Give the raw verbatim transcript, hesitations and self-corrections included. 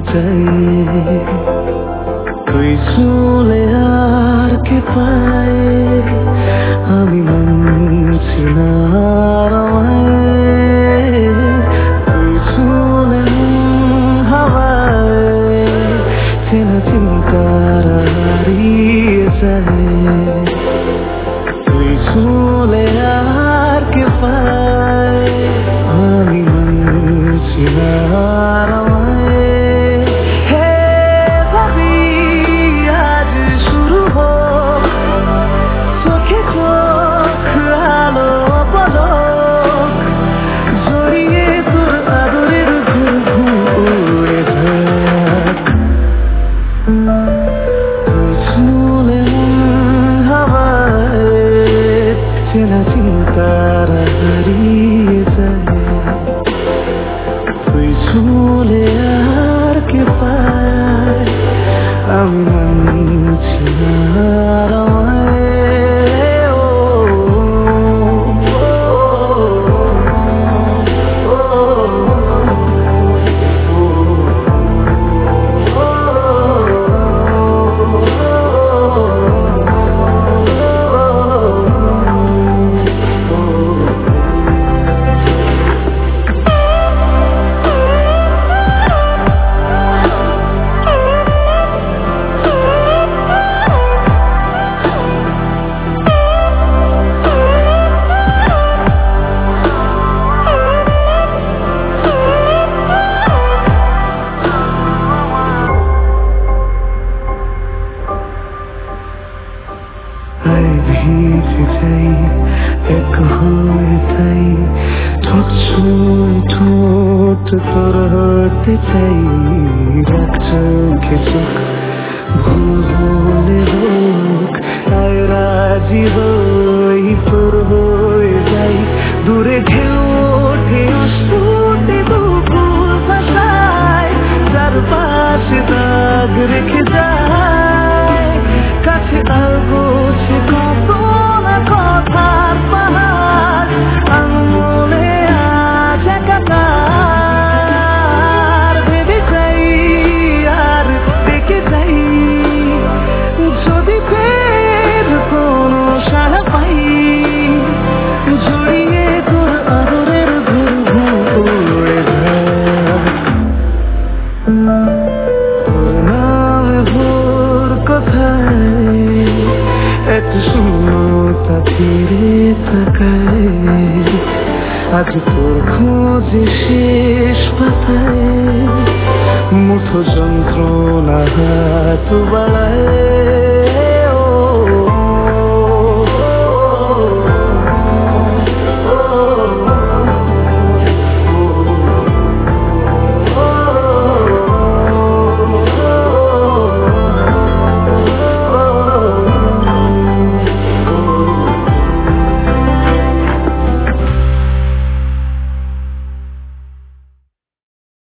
চাই তুই চলে আর কে পায় আমি মানছি না আর আমায় তুই চলে হাওয়ায় চেনা চিন্তার হারিয়ে যায় তুই চলে আর কে পায় আমি মানছি না আর আমায় হে ভাবি আজ শুরু হোক চোখে চোখ আলো পলক জড়িয়ে তোর আদরের ঘুম ঘুম উড়ে থাক তুই চলে হাওয়ায় চেনা চিন্তার হারিয়ে যায় তুই চলে আর কে পায় আমি মানছি না আর আমায় ও ভিজে যাই এক হয়ে তাই ঠোঁট ছুঁয়ে ঠোঁট তোর হতে চাই রাখ চোখে চোখ ভুল বলে হোক তাই রাজি হই তোর হয়ে যাই দূরে ঢেউ ওঠে অস্ফুটে দুপুর ভাষায় তার পাশে দাগ রেখে যায় কাছে আসবো সে কত না কথার পাহাড় আঙুলে আজ একাকার ভেবে যাই আর দেখে যাই যদি ফের কোনো সাড়া পাই জড়িয়ে তোর আদরের ঘুম ঘুম উড়ে যায় তোর নামে ভোর কোথায় এত শূন্যতা ফিরে তাকায় আজ তোর খোঁজে শেষ পাতায় মুঠো যন্ত্রণা হাত বাড়ায়